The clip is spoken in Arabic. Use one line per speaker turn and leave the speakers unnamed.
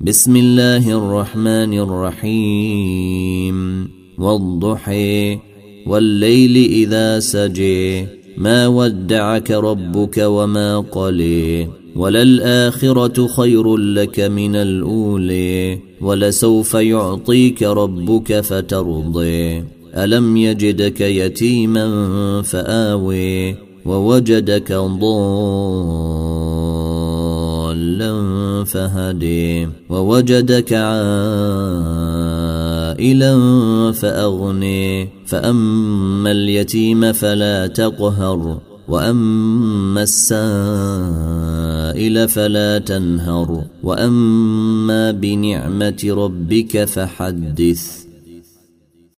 بسم الله الرحمن الرحيم والضحى والليل إذا سجى ما ودعك ربك وما قلى وللآخرة خير لك من الأولى ولسوف يعطيك ربك فترضى ألم يجدك يتيما فآوى ووجدك ضالا فهدي ووجدك عائلا فأغني فأما اليتيم فلا تقهر وأما السائل فلا تنهر وأما بنعمة ربك فحدث.